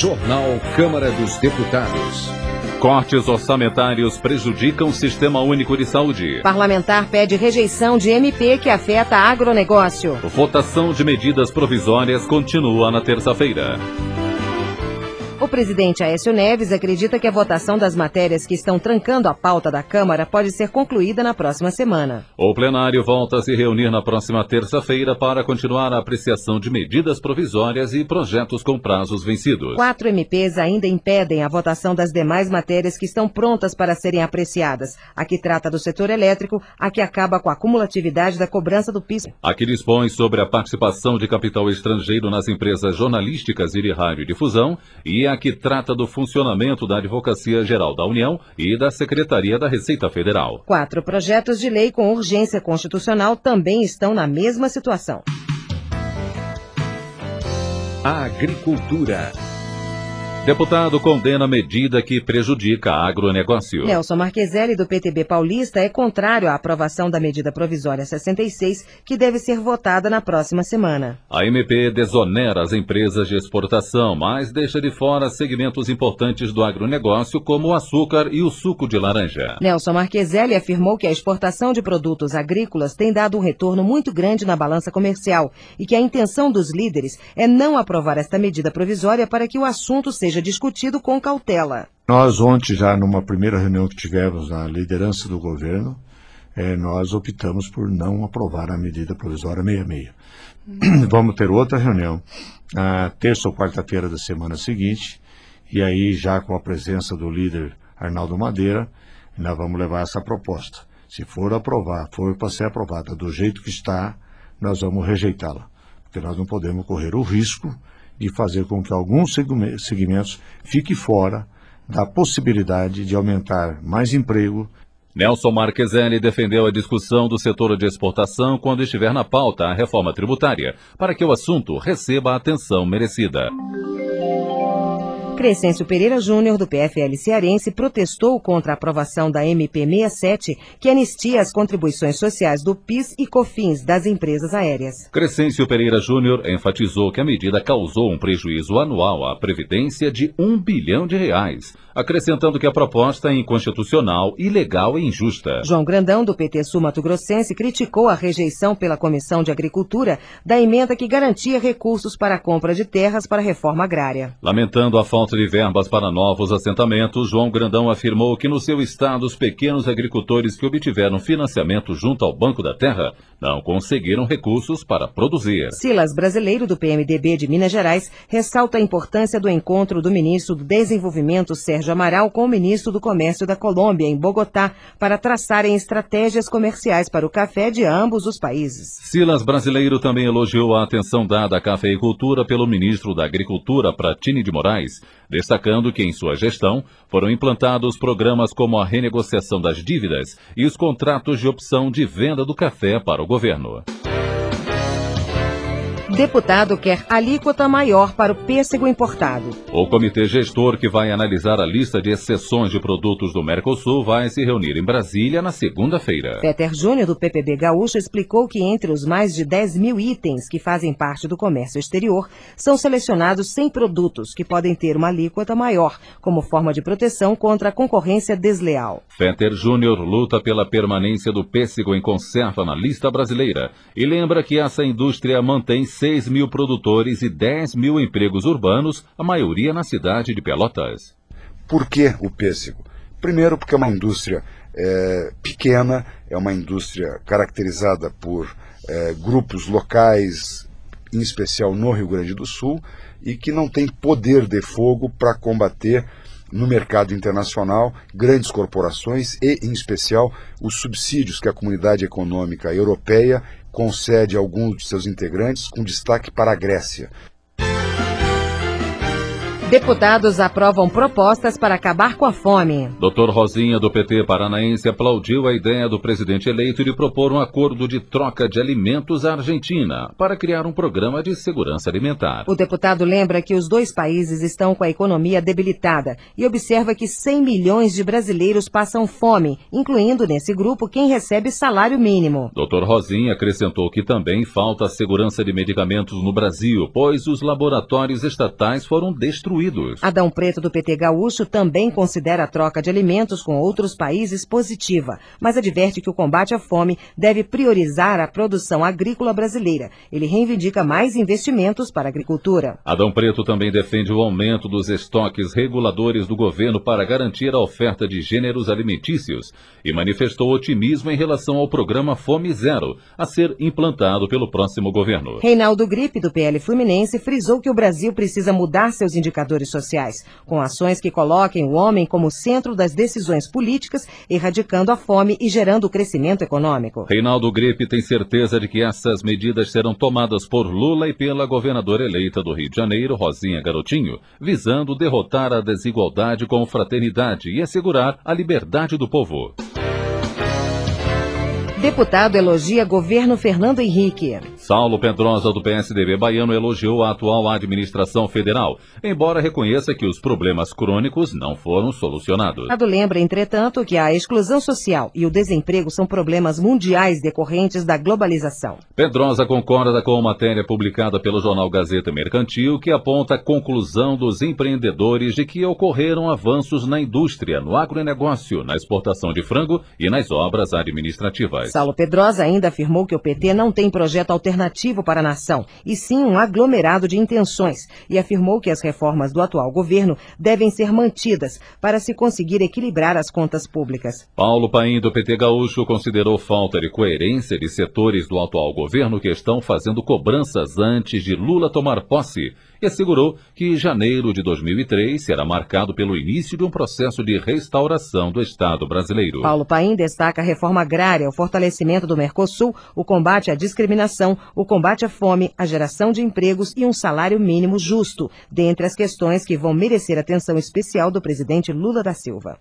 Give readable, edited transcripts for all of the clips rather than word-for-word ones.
Jornal Câmara dos Deputados. Cortes orçamentários prejudicam o Sistema Único de Saúde. Parlamentar pede rejeição de MP que afeta agronegócio. Votação de medidas provisórias continua na terça-feira. O presidente Aécio Neves acredita que a votação das matérias que estão trancando a pauta da Câmara pode ser concluída na próxima semana. O plenário volta a se reunir na próxima terça-feira para continuar a apreciação de medidas provisórias e projetos com prazos vencidos. 4 MPs ainda impedem a votação das demais matérias que estão prontas para serem apreciadas. A que trata do setor elétrico, a que acaba com a cumulatividade da cobrança do PIS. A que dispõe sobre a participação de capital estrangeiro nas empresas jornalísticas e de radiodifusão e a que trata do funcionamento da Advocacia Geral da União e da Secretaria da Receita Federal. 4 projetos de lei com urgência constitucional também estão na mesma situação. A agricultura. Deputado condena medida que prejudica agronegócio. Nelson Marqueselli, do PTB paulista, é contrário à aprovação da medida provisória 66, que deve ser votada na próxima semana. A MP desonera as empresas de exportação, mas deixa de fora segmentos importantes do agronegócio, como o açúcar e o suco de laranja. Nelson Marqueselli afirmou que a exportação de produtos agrícolas tem dado um retorno muito grande na balança comercial e que a intenção dos líderes é não aprovar esta medida provisória para que o assunto seja discutido com cautela. Nós ontem, já numa primeira reunião que tivemos na liderança do governo, nós optamos por não aprovar a medida provisória 66. Vamos ter outra reunião na terça ou quarta-feira da semana seguinte, e aí já com a presença do líder Arnaldo Madeira, nós vamos levar essa proposta. Se for para ser aprovada do jeito que está, nós vamos rejeitá-la, porque nós não podemos correr o risco de fazer com que alguns segmentos fiquem fora da possibilidade de aumentar mais emprego. Nelson Marqueselli defendeu a discussão do setor de exportação quando estiver na pauta a reforma tributária, para que o assunto receba a atenção merecida. Crescêncio Pereira Júnior, do PFL cearense, protestou contra a aprovação da MP 67, que anistia as contribuições sociais do PIS e COFINS das empresas aéreas. Crescêncio Pereira Júnior enfatizou que a medida causou um prejuízo anual à Previdência de R$1 bilhão, acrescentando que a proposta é inconstitucional, ilegal e injusta. João Grandão, do PT Sul Mato Grossense, criticou a rejeição pela Comissão de Agricultura da emenda que garantia recursos para a compra de terras para a reforma agrária. Lamentando a falta de verbas para novos assentamentos, João Grandão afirmou que no seu estado os pequenos agricultores que obtiveram financiamento junto ao Banco da Terra não conseguiram recursos para produzir. Silas Brasileiro, do PMDB de Minas Gerais, ressalta a importância do encontro do ministro do Desenvolvimento, Sérgio Amaral, com o ministro do Comércio da Colômbia, em Bogotá, para traçarem estratégias comerciais para o café de ambos os países. Silas Brasileiro também elogiou a atenção dada à cafeicultura pelo ministro da Agricultura, Pratini de Moraes, destacando que em sua gestão foram implantados programas como a renegociação das dívidas e os contratos de opção de venda do café para o governo. Deputado quer alíquota maior para o pêssego importado. O comitê gestor que vai analisar a lista de exceções de produtos do Mercosul vai se reunir em Brasília na segunda-feira. Peter Júnior, do PPB Gaúcho, explicou que entre os mais de 10 mil itens que fazem parte do comércio exterior, são selecionados 100 produtos que podem ter uma alíquota maior, como forma de proteção contra a concorrência desleal. Peter Júnior luta pela permanência do pêssego em conserva na lista brasileira e lembra que essa indústria mantém 6 mil produtores e 10 mil empregos urbanos, a maioria na cidade de Pelotas. Por que o pêssego? Primeiro, porque é uma indústria pequena, é uma indústria caracterizada por grupos locais, em especial no Rio Grande do Sul, e que não tem poder de fogo para combater no mercado internacional grandes corporações e, em especial, os subsídios que a Comunidade Econômica Europeia concede a alguns de seus integrantes, com destaque para a Grécia. Deputados aprovam propostas para acabar com a fome. Dr. Rosinha, do PT paranaense, aplaudiu a ideia do presidente eleito de propor um acordo de troca de alimentos à Argentina para criar um programa de segurança alimentar. O deputado lembra que os dois países estão com a economia debilitada e observa que 100 milhões de brasileiros passam fome, incluindo nesse grupo quem recebe salário mínimo. Dr. Rosinha acrescentou que também falta segurança de medicamentos no Brasil, pois os laboratórios estatais foram destruídos excluídos. Adão Preto, do PT gaúcho, também considera a troca de alimentos com outros países positiva, mas adverte que o combate à fome deve priorizar a produção agrícola brasileira. Ele reivindica mais investimentos para a agricultura. Adão Preto também defende o aumento dos estoques reguladores do governo para garantir a oferta de gêneros alimentícios e manifestou otimismo em relação ao programa Fome Zero, a ser implantado pelo próximo governo. Reinaldo Gripe, do PL Fluminense, frisou que o Brasil precisa mudar seus indicadores sociais, com ações que coloquem o homem como centro das decisões políticas, erradicando a fome e gerando crescimento econômico. Reinaldo Gripe tem certeza de que essas medidas serão tomadas por Lula e pela governadora eleita do Rio de Janeiro, Rosinha Garotinho, visando derrotar a desigualdade com fraternidade e assegurar a liberdade do povo. Deputado elogia governo Fernando Henrique. Saulo Pedrosa, do PSDB baiano, elogiou a atual administração federal, embora reconheça que os problemas crônicos não foram solucionados. O deputado lembra, entretanto, que a exclusão social e o desemprego são problemas mundiais decorrentes da globalização. Pedrosa concorda com a matéria publicada pelo jornal Gazeta Mercantil, que aponta a conclusão dos empreendedores de que ocorreram avanços na indústria, no agronegócio, na exportação de frango e nas obras administrativas. Saulo Pedrosa ainda afirmou que o PT não tem projeto alternativo para a nação, e sim um aglomerado de intenções, e afirmou que as reformas do atual governo devem ser mantidas para se conseguir equilibrar as contas públicas. Paulo Paim, do PT gaúcho, considerou falta de coerência de setores do atual governo que estão fazendo cobranças antes de Lula tomar posse, e assegurou que janeiro de 2003 será marcado pelo início de um processo de restauração do Estado brasileiro. Paulo Paim destaca a reforma agrária, o fortalecimento do Mercosul, o combate à discriminação, o combate à fome, a geração de empregos e um salário mínimo justo, dentre as questões que vão merecer atenção especial do presidente Lula da Silva.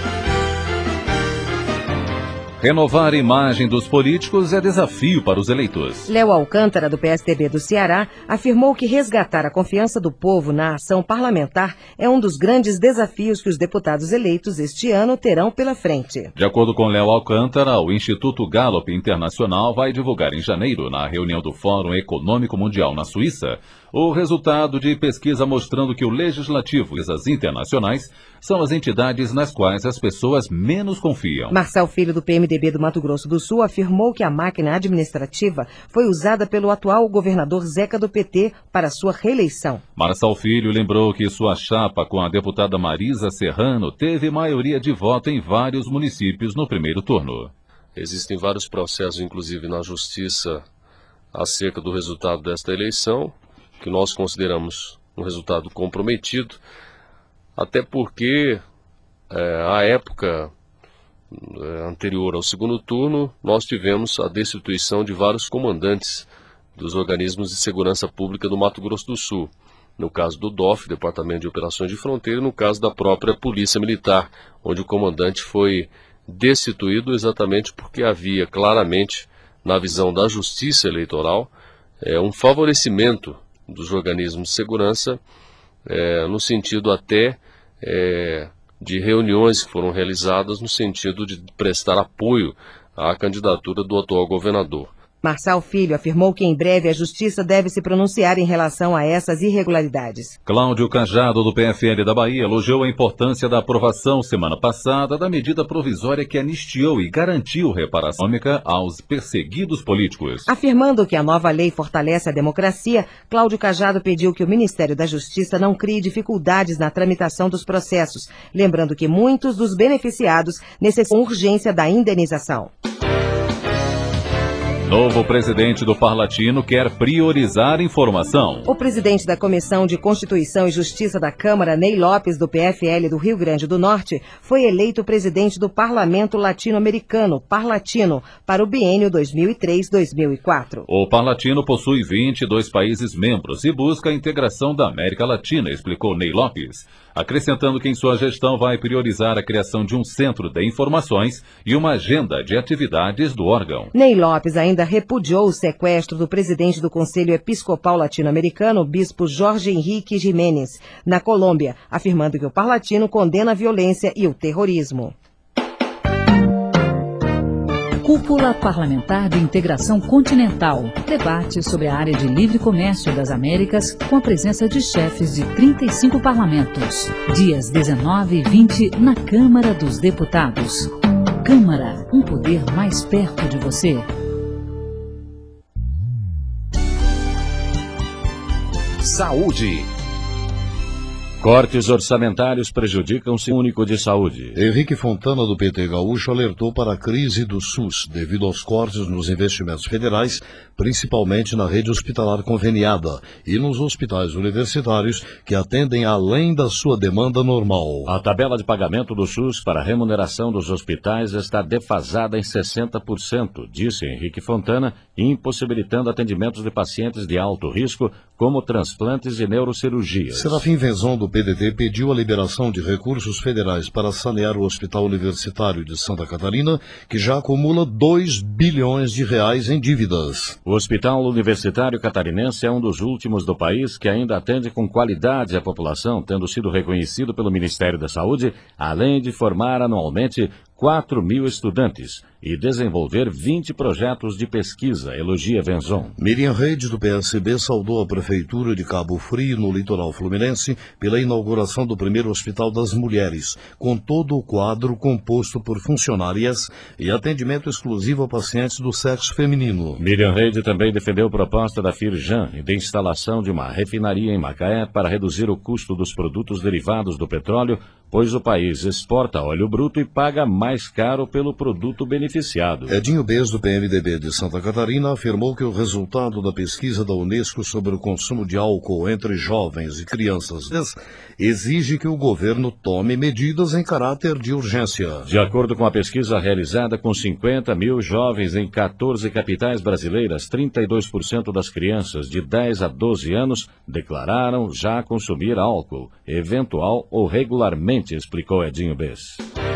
Renovar a imagem dos políticos é desafio para os eleitos. Léo Alcântara, do PSDB do Ceará, afirmou que resgatar a confiança do povo na ação parlamentar é um dos grandes desafios que os deputados eleitos este ano terão pela frente. De acordo com Léo Alcântara, o Instituto Gallup Internacional vai divulgar em janeiro, na reunião do Fórum Econômico Mundial na Suíça, o resultado de pesquisa mostrando que o Legislativo e as internacionais são as entidades nas quais as pessoas menos confiam. Marçal Filho, do PMDB do Mato Grosso do Sul, afirmou que a máquina administrativa foi usada pelo atual governador Zeca do PT para sua reeleição. Marçal Filho lembrou que sua chapa com a deputada Marisa Serrano teve maioria de voto em vários municípios no primeiro turno. Existem vários processos, inclusive na Justiça, acerca do resultado desta eleição, que nós consideramos um resultado comprometido, até porque, à época anterior ao segundo turno, nós tivemos a destituição de vários comandantes dos organismos de segurança pública do Mato Grosso do Sul. No caso do DOF, Departamento de Operações de Fronteira, e no caso da própria Polícia Militar, onde o comandante foi destituído exatamente porque havia claramente, na visão da Justiça Eleitoral, um favorecimento dos organismos de segurança, no sentido até de reuniões que foram realizadas no sentido de prestar apoio à candidatura do atual governador. Marçal Filho afirmou que em breve a Justiça deve se pronunciar em relação a essas irregularidades. Cláudio Cajado, do PFL da Bahia, elogiou a importância da aprovação semana passada da medida provisória que anistiou e garantiu reparação econômica aos perseguidos políticos. Afirmando que a nova lei fortalece a democracia, Cláudio Cajado pediu que o Ministério da Justiça não crie dificuldades na tramitação dos processos, lembrando que muitos dos beneficiados necessitam urgência da indenização. Novo presidente do Parlatino quer priorizar informação. O presidente da Comissão de Constituição e Justiça da Câmara, Ney Lopes, do PFL do Rio Grande do Norte, foi eleito presidente do Parlamento Latino-Americano, Parlatino, para o biênio 2003-2004. O Parlatino possui 22 países membros e busca a integração da América Latina, explicou Ney Lopes, acrescentando que em sua gestão vai priorizar a criação de um centro de informações e uma agenda de atividades do órgão. Ney Lopes ainda repudiou o sequestro do presidente do Conselho Episcopal Latino-Americano, bispo Jorge Henrique Jiménez, na Colômbia, afirmando que o Parlatino condena a violência e o terrorismo. Cúpula Parlamentar de Integração Continental. Debate sobre a área de livre comércio das Américas com a presença de chefes de 35 parlamentos. Dias 19 e 20 na Câmara dos Deputados. Câmara, um poder mais perto de você. Saúde. Cortes orçamentários prejudicam o único de saúde. Henrique Fontana, do PT Gaúcho, alertou para a crise do SUS devido aos cortes nos investimentos federais, principalmente na rede hospitalar conveniada e nos hospitais universitários que atendem além da sua demanda normal. A tabela de pagamento do SUS para a remuneração dos hospitais está defasada em 60%, disse Henrique Fontana, impossibilitando atendimentos de pacientes de alto risco, como transplantes e neurocirurgias. Serafim Venzon, do PDT, pediu a liberação de recursos federais para sanear o Hospital Universitário de Santa Catarina, que já acumula 2 bilhões de reais em dívidas. O Hospital Universitário Catarinense é um dos últimos do país que ainda atende com qualidade a população, tendo sido reconhecido pelo Ministério da Saúde, além de formar anualmente 4.000 estudantes e desenvolver 20 projetos de pesquisa, elogia Venzon. Miriam Reis, do PSB, saudou a Prefeitura de Cabo Frio, no litoral fluminense, pela inauguração do primeiro Hospital das Mulheres, com todo o quadro composto por funcionárias e atendimento exclusivo a pacientes do sexo feminino. Miriam Reis também defendeu a proposta da Firjan de instalação de uma refinaria em Macaé para reduzir o custo dos produtos derivados do petróleo, pois o país exporta óleo bruto e paga mais caro pelo produto beneficiado. Edinho Bez, do PMDB de Santa Catarina, afirmou que o resultado da pesquisa da Unesco sobre o consumo de álcool entre jovens e crianças exige que o governo tome medidas em caráter de urgência. De acordo com a pesquisa realizada com 50.000 jovens em 14 capitais brasileiras, 32% das crianças de 10 a 12 anos declararam já consumir álcool, eventual ou regularmente, explicou Edinho Bez.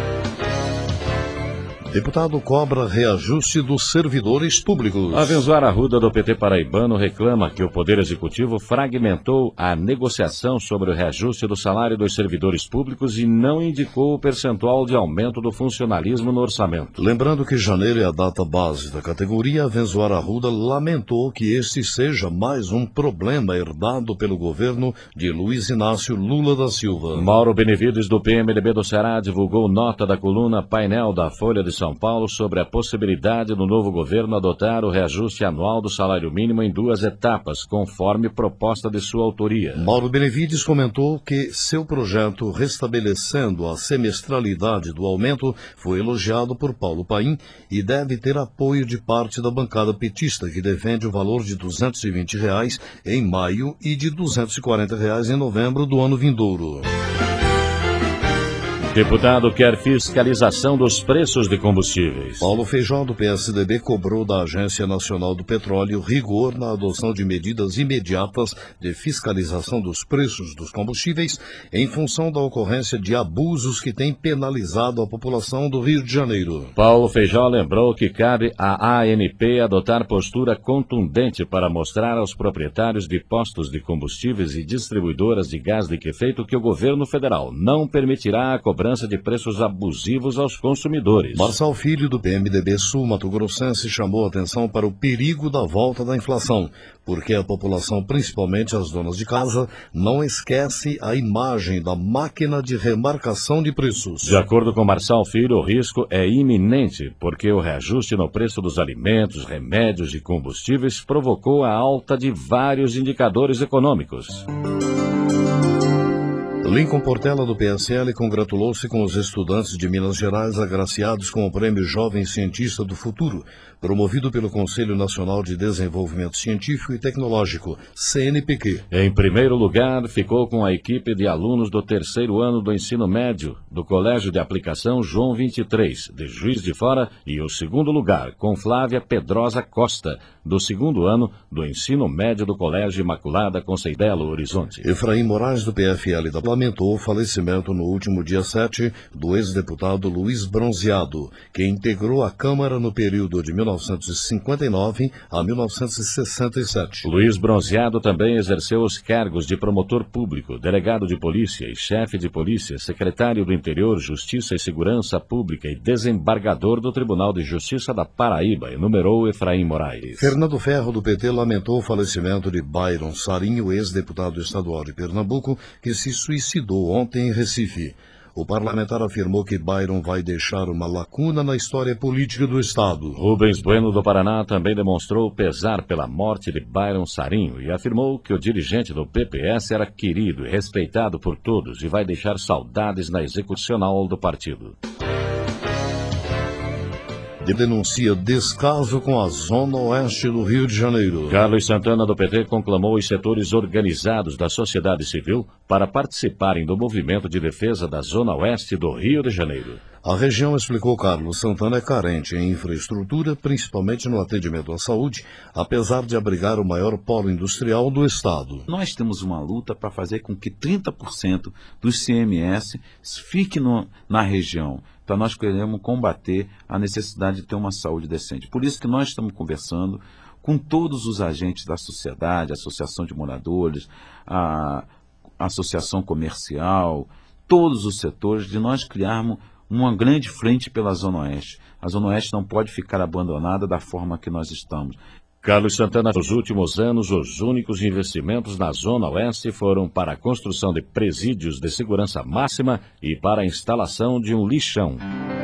Deputado cobra reajuste dos servidores públicos. Avenzoar Arruda, do PT paraibano, reclama que o Poder Executivo fragmentou a negociação sobre o reajuste do salário dos servidores públicos e não indicou o percentual de aumento do funcionalismo no orçamento. Lembrando que janeiro é a data base da categoria, Avenzoar Arruda lamentou que este seja mais um problema herdado pelo governo de Luiz Inácio Lula da Silva. Mauro Benevides, do PMDB do Ceará, divulgou nota da coluna Painel da Folha de São Paulo sobre a possibilidade do novo governo adotar o reajuste anual do salário mínimo em 2 etapas, conforme proposta de sua autoria. Mauro Benevides comentou que seu projeto restabelecendo a semestralidade do aumento foi elogiado por Paulo Paim e deve ter apoio de parte da bancada petista, que defende o valor de R$ 220 em maio e de R$ 240 em novembro do ano vindouro. Deputado quer fiscalização dos preços de combustíveis. Paulo Feijó, do PSDB, cobrou da Agência Nacional do Petróleo rigor na adoção de medidas imediatas de fiscalização dos preços dos combustíveis em função da ocorrência de abusos que têm penalizado a população do Rio de Janeiro. Paulo Feijó lembrou que cabe à ANP adotar postura contundente para mostrar aos proprietários de postos de combustíveis e distribuidoras de gás liquefeito que o governo federal não permitirá a cobrança de preços abusivos aos consumidores. Marçal Filho, do PMDB Sul Mato Grossense, chamou a atenção para o perigo da volta da inflação, porque a população, principalmente as donas de casa, não esquece a imagem da máquina de remarcação de preços. De acordo com Marçal Filho, o risco é iminente, porque o reajuste no preço dos alimentos, remédios e combustíveis provocou a alta de vários indicadores econômicos. Lincoln Portela, do PSL, congratulou-se com os estudantes de Minas Gerais agraciados com o Prêmio Jovem Cientista do Futuro, promovido pelo Conselho Nacional de Desenvolvimento Científico e Tecnológico, CNPq. Em primeiro lugar, ficou com a equipe de alunos do 3º ano do ensino médio do Colégio de Aplicação João 23, de Juiz de Fora, e o segundo lugar com Flávia Pedrosa Costa, do 2º ano do ensino médio do Colégio Imaculada Conceição Belo Horizonte. Efraim Moraes, do PFL da lamentou o falecimento no último dia 7 do ex-deputado Luiz Bronzeado, que integrou a Câmara no período de 19 1959 a 1967. Luiz Bronzeado também exerceu os cargos de promotor público, delegado de polícia e chefe de polícia, secretário do Interior, Justiça e Segurança Pública e desembargador do Tribunal de Justiça da Paraíba, enumerou Efraim Moraes. Fernando Ferro, do PT, lamentou o falecimento de Byron Sarinho, ex-deputado estadual de Pernambuco, que se suicidou ontem em Recife. O parlamentar afirmou que Byron vai deixar uma lacuna na história política do Estado. Rubens Bueno, do Paraná, também demonstrou pesar pela morte de Byron Sarinho e afirmou que o dirigente do PPS era querido e respeitado por todos e vai deixar saudades na execucional do partido. Denuncia descaso com a Zona Oeste do Rio de Janeiro. Carlos Santana, do PT, conclamou os setores organizados da sociedade civil para participarem do movimento de defesa da Zona Oeste do Rio de Janeiro. A região, explicou Carlos Santana, é carente em infraestrutura, principalmente no atendimento à saúde, apesar de abrigar o maior polo industrial do Estado. Nós temos uma luta para fazer com que 30% dos CMS fique na região. Então nós queremos combater a necessidade de ter uma saúde decente. Por isso que nós estamos conversando com todos os agentes da sociedade, a Associação de Moradores, a Associação Comercial, todos os setores, de nós criarmos uma grande frente pela Zona Oeste. A Zona Oeste não pode ficar abandonada da forma que nós estamos. Carlos Santana, nos últimos anos, os únicos investimentos na Zona Oeste foram para a construção de presídios de segurança máxima e para a instalação de um lixão.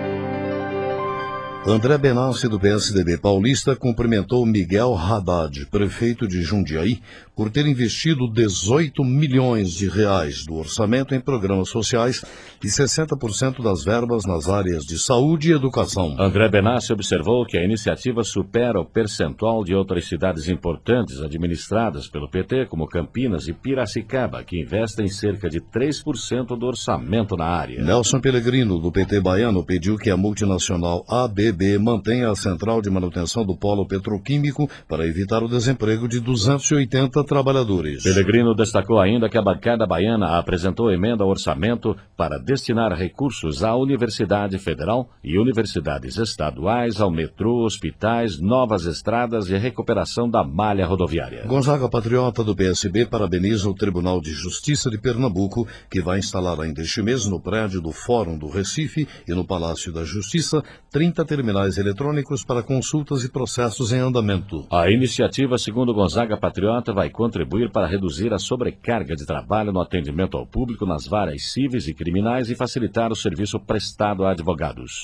André Benassi, do PSDB paulista, cumprimentou Miguel Haddad, prefeito de Jundiaí, por ter investido 18 milhões de reais do orçamento em programas sociais e 60% das verbas nas áreas de saúde e educação. André Benassi observou que a iniciativa supera o percentual de outras cidades importantes administradas pelo PT, como Campinas e Piracicaba, que investem cerca de 3% do orçamento na área. Nelson Pellegrino, do PT baiano, pediu que a multinacional ABB mantenha a central de manutenção do polo petroquímico para evitar o desemprego de 280 trabalhadores. Pellegrino destacou ainda que a bancada baiana apresentou emenda ao orçamento para destinar recursos à Universidade Federal e universidades estaduais, ao metrô, hospitais, novas estradas e recuperação da malha rodoviária. Gonzaga Patriota, do PSB, parabeniza o Tribunal de Justiça de Pernambuco, que vai instalar ainda este mês no prédio do Fórum do Recife e no Palácio da Justiça 30 terminais eletrônicos para consultas e processos em andamento. A iniciativa, segundo Gonzaga Patriota, vai contribuir para reduzir a sobrecarga de trabalho no atendimento ao público nas varas cíveis e criminais e facilitar o serviço prestado a advogados.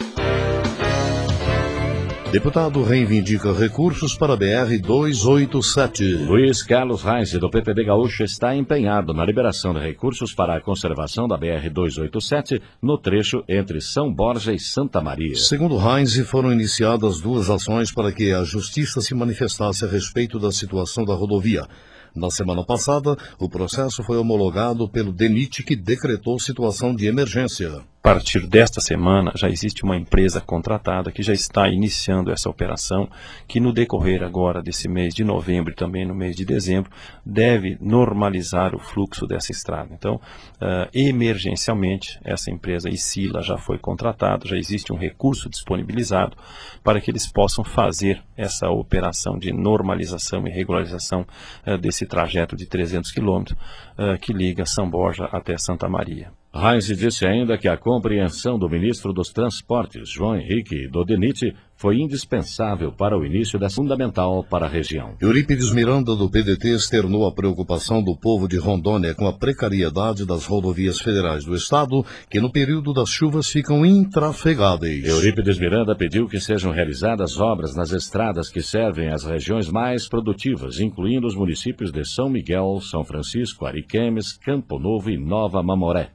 Deputado reivindica recursos para a BR-287. Luiz Carlos Reis, do PPB Gaúcho, está empenhado na liberação de recursos para a conservação da BR-287 no trecho entre São Borja e Santa Maria. Segundo Reis, foram iniciadas 2 ações para que a Justiça se manifestasse a respeito da situação da rodovia. Na semana passada, o processo foi homologado pelo DENIT, que decretou situação de emergência. A partir desta semana, já existe uma empresa contratada que já está iniciando essa operação, que no decorrer agora desse mês de novembro e também no mês de dezembro, deve normalizar o fluxo dessa estrada. Então, emergencialmente, essa empresa Isila já foi contratada, já existe um recurso disponibilizado para que eles possam fazer essa operação de normalização e regularização desse trajeto de 300 quilômetros que liga São Borja até Santa Maria. Reis disse ainda que a compreensão do ministro dos Transportes, João Henrique, do DENIT, foi indispensável para o início dessa fundamental para a região. Eurípides Miranda, do PDT, externou a preocupação do povo de Rondônia com a precariedade das rodovias federais do estado, que no período das chuvas ficam intrafegáveis. Eurípides Miranda pediu que sejam realizadas obras nas estradas que servem às regiões mais produtivas, incluindo os municípios de São Miguel, São Francisco, Ariquemes, Campo Novo e Nova Mamoré.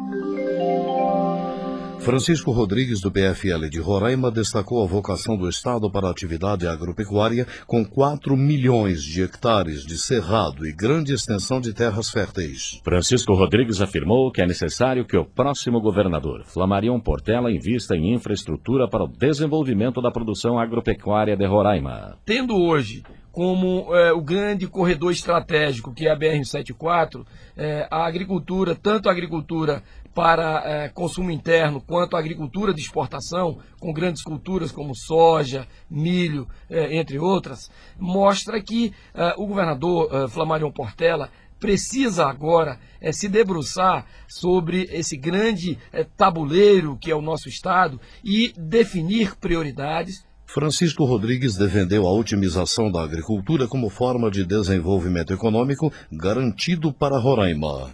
Francisco Rodrigues, do PFL de Roraima, destacou a vocação do Estado para a atividade agropecuária com 4 milhões de hectares de cerrado e grande extensão de terras férteis. Francisco Rodrigues afirmou que é necessário que o próximo governador, Flamarion Portela, invista em infraestrutura para o desenvolvimento da produção agropecuária de Roraima. Tendo hoje como o grande corredor estratégico, que é a BR-174, a agricultura, tanto a agricultura para consumo interno, quanto a agricultura de exportação, com grandes culturas como soja, milho, entre outras, mostra que o governador Flamarion Portela precisa agora se debruçar sobre esse grande tabuleiro que é o nosso Estado e definir prioridades. Francisco Rodrigues defendeu a otimização da agricultura como forma de desenvolvimento econômico garantido para Roraima.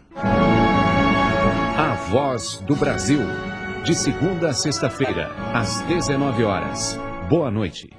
A Voz do Brasil, de segunda a sexta-feira, às 19 horas. Boa noite.